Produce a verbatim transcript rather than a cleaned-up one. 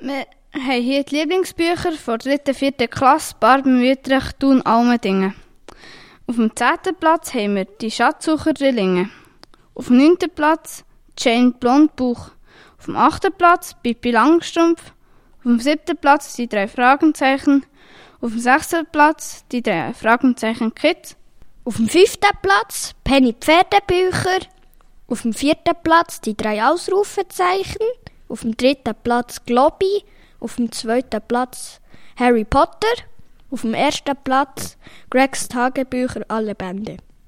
Wir haben hier die Lieblingsbücher von der dritten, vierten Klasse, Barben, Wüttrich, Thun, Almendingen. Auf dem zehnten Platz haben wir die Schatzsucher Drillinge. Auf dem neunten Platz Jane Blondbuch. Auf dem achten Platz Pippi Langstrumpf. Auf dem siebten Platz die drei Fragezeichen. Auf dem sechsten Platz die drei Fragezeichen Kids. Auf dem fünften Platz Penny Pferdebücher. Auf dem vierten Platz die drei Ausrufezeichen. Auf dem dritten Platz Globby. Auf dem zweiten Platz Harry Potter. Auf dem ersten Platz Gregs Tagebücher, alle Bände.